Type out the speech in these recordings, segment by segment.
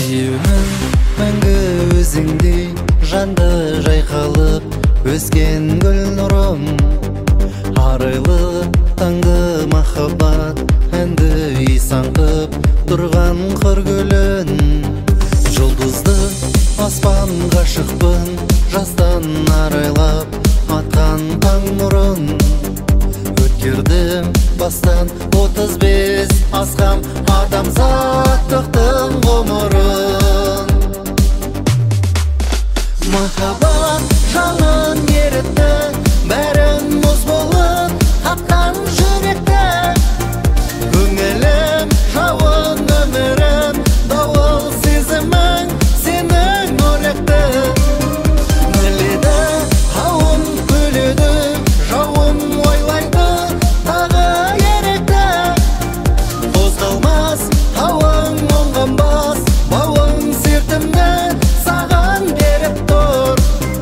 Сүйемін мәңгі өзіңдей, жанды жайқалып өскен гүл нұрым. Арайлы таңды махаббат әнді исан қып тұрған қыр гүлін. Жұлдызды аспанға шықпын, жастан арайлап атқан таң нұрын. Өткердім бастан 35 асқам адамзаттықтың ғұмырын. Махаббат жалын ерітті, бәрін мұз болып аққан жүректі. Көңілім жауын өмірім, дауыл сезімің сенің өректі. Ніледі қауым күледі, жауым ойлайды тағы еректі. Қозғалмас тауың оңғанбас, бауың сертімді саған беріп тұр.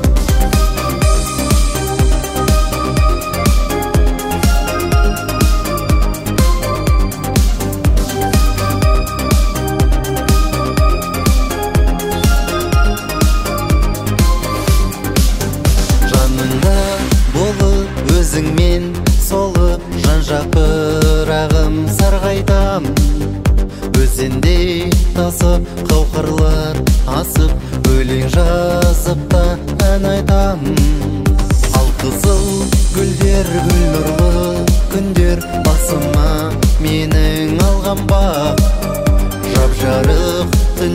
Жаныңда болып өзіңмен солып, жан жапырағым сарғайтам. Өзендей тасып қауқарлар асып, өлең жазып та ән айтам. Ал қызыл гүлдер гүл нұрлы күндер басыма менің алған бақ. Жап жарық түн